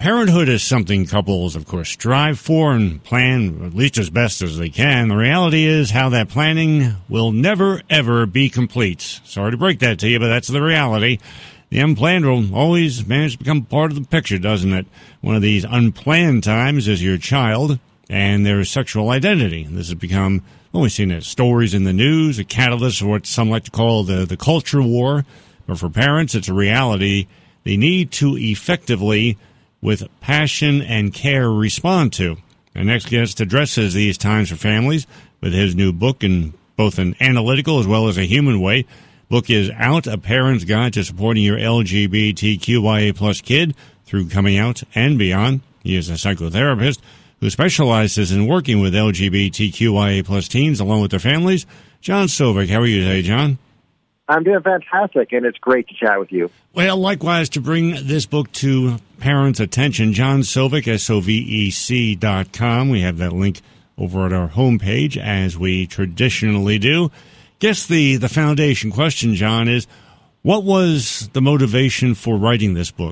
Parenthood is something couples, of course, strive for and plan at least as best as they can. The reality is how that planning will never, ever be complete. Sorry to break that to you, but that's the reality. The unplanned will always manage to become part of the picture, doesn't it? One of these unplanned times is your child and their sexual identity. This has become, well, we've seen it, stories in the news, a catalyst for what some like to call the culture war. But for parents, it's a reality they need to effectively, with passion and care, respond to. Our next guest addresses these times for families with his new book in both an analytical as well as a human way. Book is out, A Parent's Guide to Supporting Your LGBTQIA plus kid through coming out and beyond. He is a psychotherapist who specializes in working with LGBTQIA plus teens along with their families. John Sovik, how are you today, John? I'm doing fantastic, and it's great to chat with you. Well, likewise, to bring this book to parents' attention, John Sovik, SOVEC.com. We have that link over at our homepage, as we traditionally do. Guess the foundation question, John, is what was the motivation for writing this book?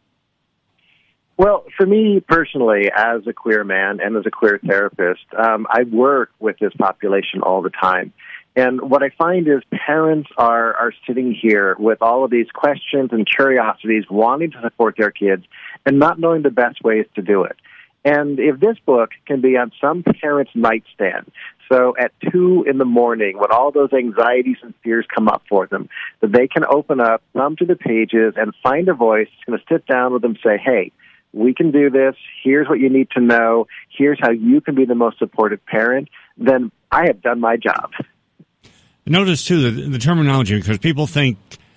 Well, for me personally, as a queer man and as a queer therapist, I work with this population all the time. And what I find is parents are sitting here with all of these questions and curiosities, wanting to support their kids and not knowing the best ways to do it. And if this book can be on some parent's nightstand, so at 2 in the morning, when all those anxieties and fears come up for them, that they can open up, thumb to the pages, and find a voice that's going to sit down with them and say, hey, we can do this. Here's what you need to know. Here's how you can be the most supportive parent. Then I have done my job. Notice, too, the terminology, because people think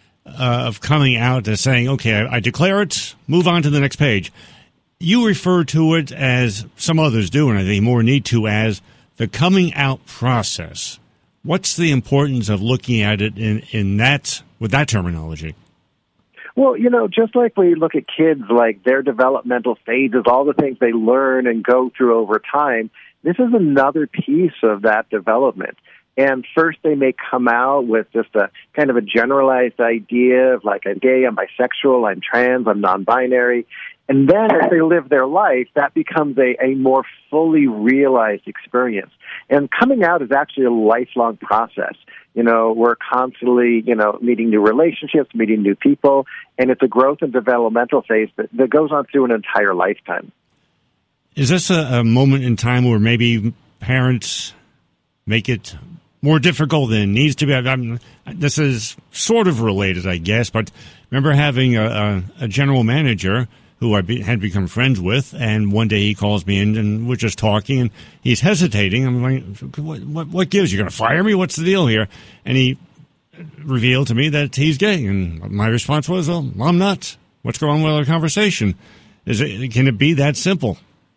of coming out as saying, okay, I declare it, move on to the next page. You refer to it, as some others do, and I think more need to, as the coming out process. What's the importance of looking at it in that, with that terminology? Well, just like we look at kids, like their developmental phases, all the things they learn and go through over time, this is another piece of that development. And first they may come out with just a kind of a generalized idea of like, I'm gay, I'm bisexual, I'm trans, I'm non-binary. And then as they live their life, that becomes a more fully realized experience. And coming out is actually a lifelong process. We're constantly, meeting new relationships, meeting new people, and it's a growth and developmental phase that goes on through an entire lifetime. Is this a moment in time where maybe parents make it more difficult than it needs to be? This is sort of related, I guess, but remember having a general manager who I had become friends with, and one day he calls me in, and we're just talking, and he's hesitating. I'm like, what gives? You're going to fire me? What's the deal here? And he revealed to me that he's gay, and my response was, well, I'm not. What's going on with our conversation? Can it be that simple?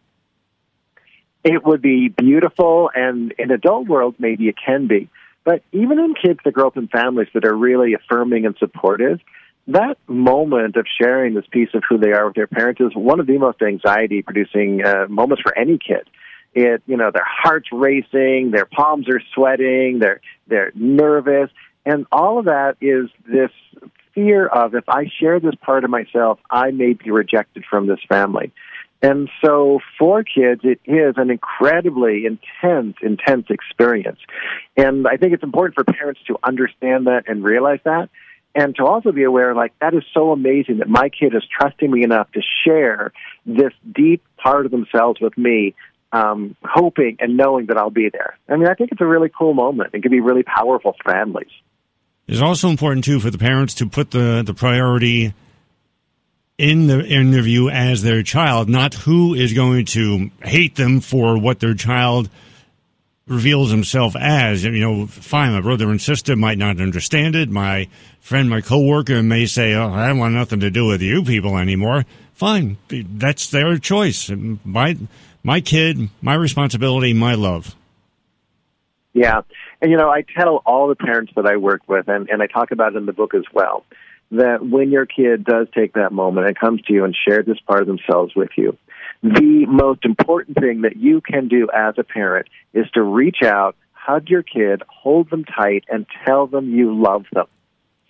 It would be beautiful, and in adult world, maybe it can be. But even in kids that grow up in families that are really affirming and supportive, that moment of sharing this piece of who they are with their parents is one of the most anxiety-producing moments for any kid. Their heart's racing, their palms are sweating, they're nervous, and all of that is this fear of, if I share this part of myself, I may be rejected from this family. And so for kids, it is an incredibly intense experience. And I think it's important for parents to understand that and realize that, and to also be aware, that is so amazing that my kid is trusting me enough to share this deep part of themselves with me, hoping and knowing that I'll be there. I mean, I think it's a really cool moment. It can be really powerful for families. It's also important, too, for the parents to put the priority in the interview as their child, not who is going to hate them for what their child reveals himself as. Fine, my brother and sister might not understand it. My friend, my coworker may say, oh, I don't want nothing to do with you people anymore. Fine, that's their choice. My kid, my responsibility, my love. Yeah, and I tell all the parents that I work with, and I talk about it in the book as well, that when your kid does take that moment and comes to you and share this part of themselves with you, the most important thing that you can do as a parent is to reach out, hug your kid, hold them tight, and tell them you love them.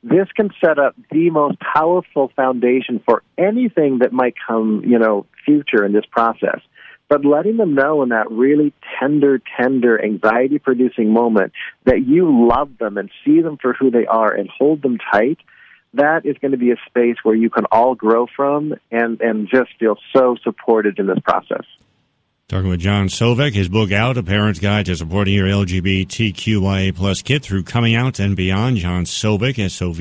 this can set up the most powerful foundation for anything that might come, future in this process. But letting them know in that really tender, anxiety-producing moment that you love them and see them for who they are and hold them tight, that is going to be a space where you can all grow from and just feel so supported in this process. Talking with John Sovek, his book out, A Parent's Guide to Supporting Your LGBTQIA plus kid through coming out and beyond. John Sovek,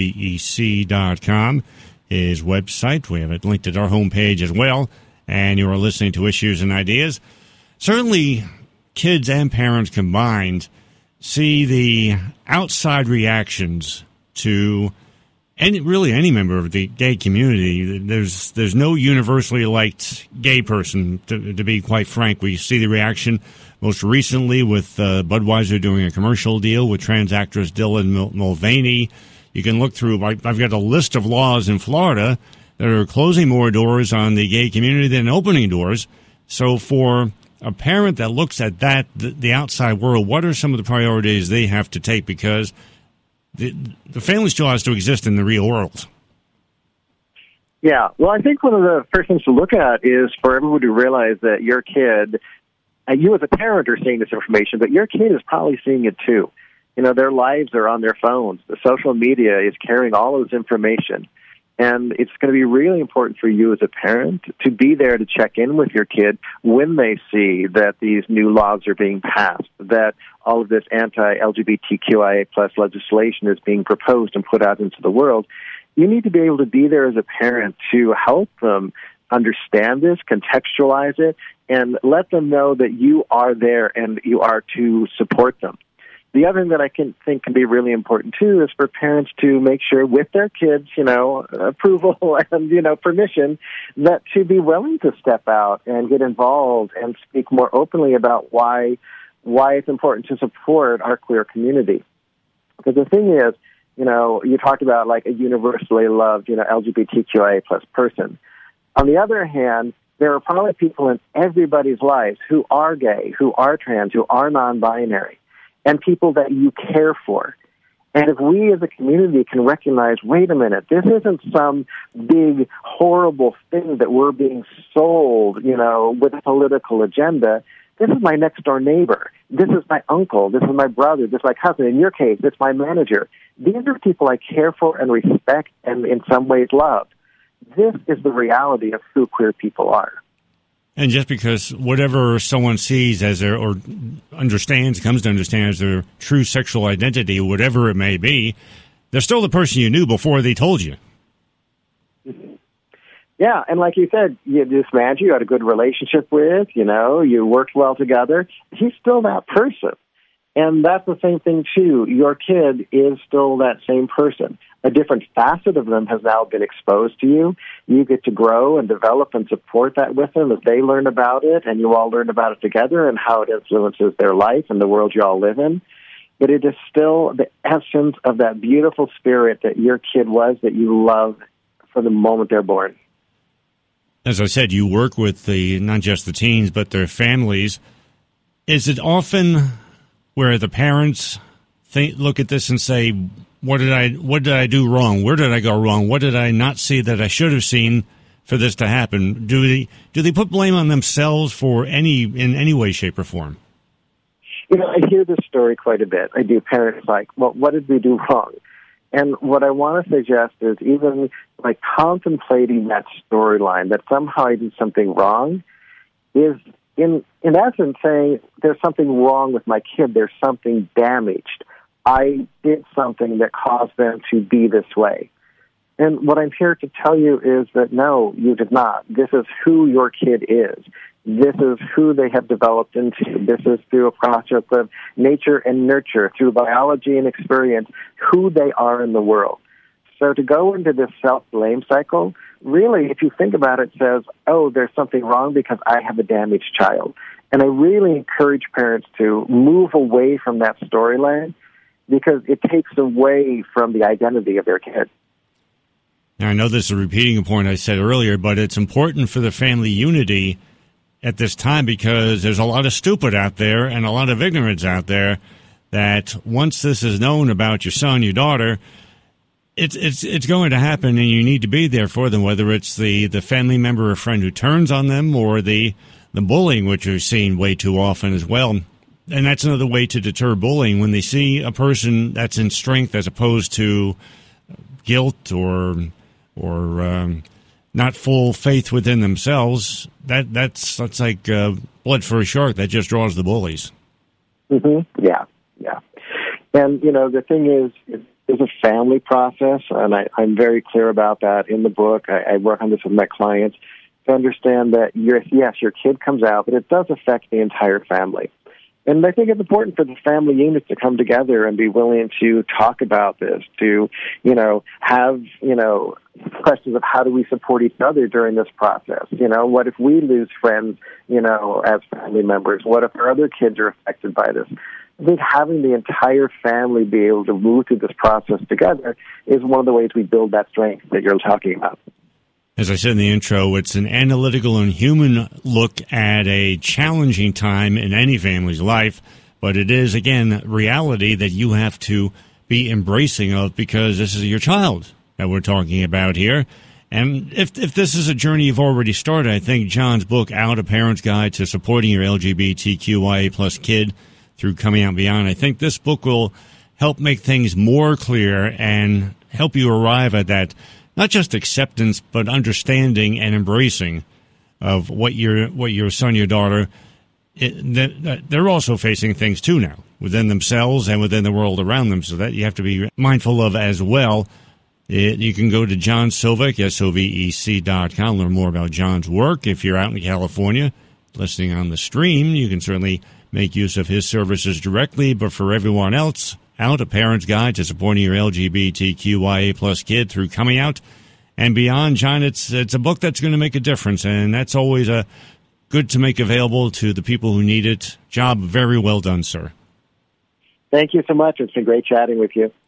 SOVEC.com, his website. We have it linked at our homepage as well. And you are listening to Issues and Ideas. Certainly, kids and parents combined see the outside reactions to any member of the gay community. There's no universally liked gay person, to be quite frank. We see the reaction most recently with Budweiser doing a commercial deal with trans actress Dylan Mulvaney. You can look through, I've got a list of laws in Florida that are closing more doors on the gay community than opening doors. So for a parent that looks at that, the outside world, what are some of the priorities they have to take? Because the family still has to exist in the real world. Yeah, well, I think one of the first things to look at is for everyone to realize that your kid, you as a parent are seeing this information, but your kid is probably seeing it too. Their lives are on their phones. The social media is carrying all of this information. And it's going to be really important for you as a parent to be there to check in with your kid when they see that these new laws are being passed, that all of this anti-LGBTQIA plus legislation is being proposed and put out into the world. You need to be able to be there as a parent to help them understand this, contextualize it, and let them know that you are there and you are to support them. The other thing that I think can be really important, too, is for parents to make sure with their kids, approval and, permission, that to be willing to step out and get involved and speak more openly about why it's important to support our queer community. Because the thing is, you talked about like a universally loved, LGBTQIA plus person. On the other hand, there are probably people in everybody's lives who are gay, who are trans, who are non-binary, and people that you care for. And if we as a community can recognize, wait a minute, this isn't some big, horrible thing that we're being sold, with a political agenda. This is my next-door neighbor. This is my uncle. This is my brother. This is my cousin. In your case, it's my manager. These are people I care for and respect and in some ways love. This is the reality of who queer people are. And just because whatever someone sees as their, or comes to understand as their true sexual identity, whatever it may be, they're still the person you knew before they told you. Yeah, and like you said, this man you had a good relationship with, you worked well together. He's still that person. And that's the same thing, too. Your kid is still that same person. A different facet of them has now been exposed to you. You get to grow and develop and support that with them as they learn about it, and you all learn about it together and how it influences their life and the world you all live in. But it is still the essence of that beautiful spirit that your kid was, that you love from the moment they're born. As I said, you work with not just the teens, but their families. Is it often where the parents look at this and say, what did I do wrong? Where did I go wrong? What did I not see that I should have seen for this to happen? Do they put blame on themselves in any way, shape, or form? I hear this story quite a bit. I do. Parents like, well, what did we do wrong? And what I want to suggest is even like contemplating that storyline, that somehow I did something wrong, is in essence saying there's something wrong with my kid. There's something damaged. I did something that caused them to be this way. And what I'm here to tell you is that no, you did not. This is who your kid is. This is who they have developed into. This is through a process of nature and nurture, through biology and experience, who they are in the world. So to go into this self-blame cycle, really, if you think about it, says, oh, there's something wrong because I have a damaged child. And I really encourage parents to move away from that storyline because it takes away from the identity of their kid. Now, I know this is a repeating point I said earlier, but it's important for the family unity at this time because there's a lot of stupid out there and a lot of ignorance out there that once this is known about your son, your daughter, It's going to happen, and you need to be there for them, whether it's the family member or friend who turns on them, or the bullying, which we've seen way too often as well. And that's another way to deter bullying, when they see a person that's in strength as opposed to guilt or not full faith within themselves. That's like blood for a shark. That just draws the bullies. Mm-hmm. Yeah. And, the thing is, it's a family process, and I'm very clear about that in the book. I work on this with my clients to understand that, your kid comes out, but it does affect the entire family. And I think it's important for the family units to come together and be willing to talk about this, to, have, questions of how do we support each other during this process? What if we lose friends, as family members? What if our other kids are affected by this? I think having the entire family be able to move through this process together is one of the ways we build that strength that you're talking about. As I said in the intro, it's an analytical and human look at a challenging time in any family's life, but it is, again, reality that you have to be embracing of, because this is your child that we're talking about here. And if this is a journey you've already started, I think John's book, Out, A Parent's Guide to Supporting Your LGBTQIA plus Kid Through Coming Out and Beyond, I think this book will help make things more clear and help you arrive at that, not just acceptance, but understanding and embracing of what your son, your daughter, they're also facing things too now within themselves and within the world around them. So that you have to be mindful of as well. You can go to John Sovec, SOVEC.com, learn more about John's work. If you're out in California listening on the stream, you can certainly make use of his services directly. But for everyone else, Out, A Parent's Guide to Supporting Your LGBTQIA plus Kid Through Coming Out and Beyond. John, it's a book that's going to make a difference, and that's always good to make available to the people who need it. Job very well done, sir. Thank you so much. It's been great chatting with you.